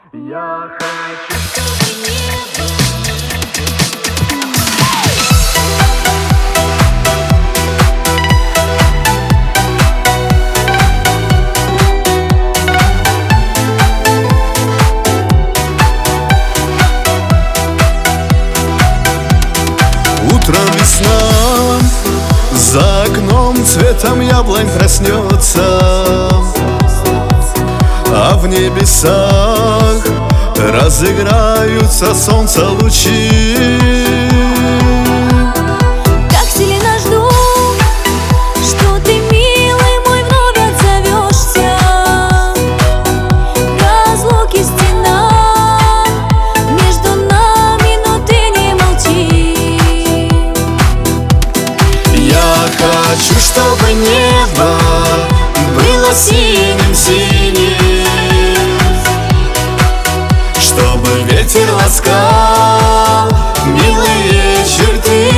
Я хочу, чтобы небо. Утром весна, за окном цветом яблонь проснется, а в небесах разыграются солнца лучи. Как сильно жду, что ты, милый мой, вновь отзовешься. Разлуки стена между нами, но ты не молчи. Я хочу, чтобы небо было синим-синим, чтобы ветер ласкал милые черты.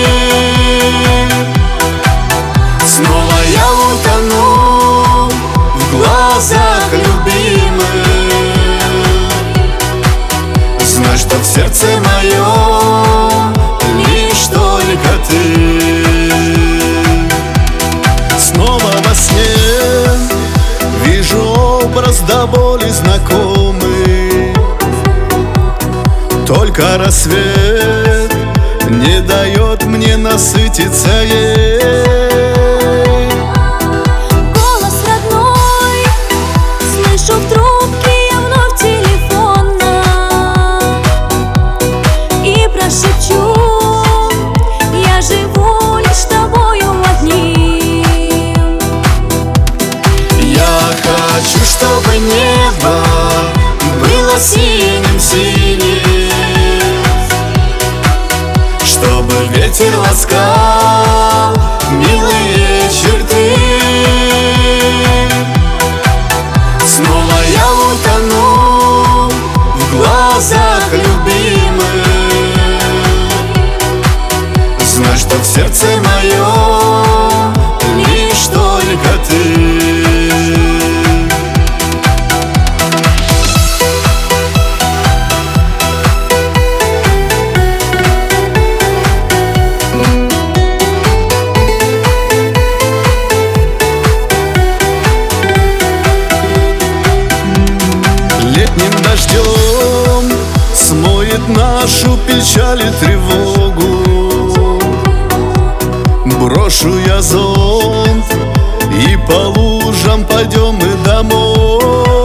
Снова я утону в глазах любимых, знай, что в сердце моем лишь только ты. Снова во сне вижу образ до боли знакомый, только рассвет не дает мне насытиться ей. Голос родной слышу в трубке я вновь телефона и прошепчу: я живу лишь тобою одним. Я хочу, чтобы небо было синим-синим, чтобы ветер ласкал милые черты. Снова я утону в глазах любимых, знай, что в сердце моем лишь только ты. Летним дождем смоет нашу печаль и тревогу. Брошу я зонт и по лужам пойдем мы домой.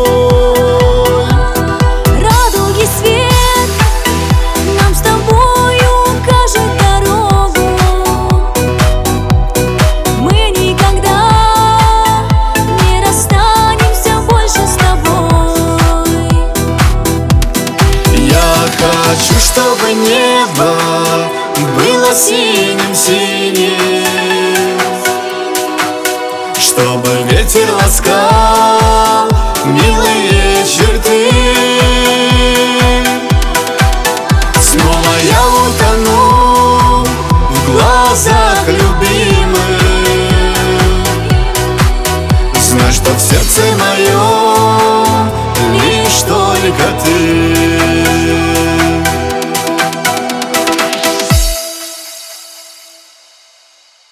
Радуги свет нам с тобою укажет дорогу. Мы никогда не расстанемся больше с тобой. Я хочу, чтобы небо было синим-синим, чтобы ветер ласкал милые черты.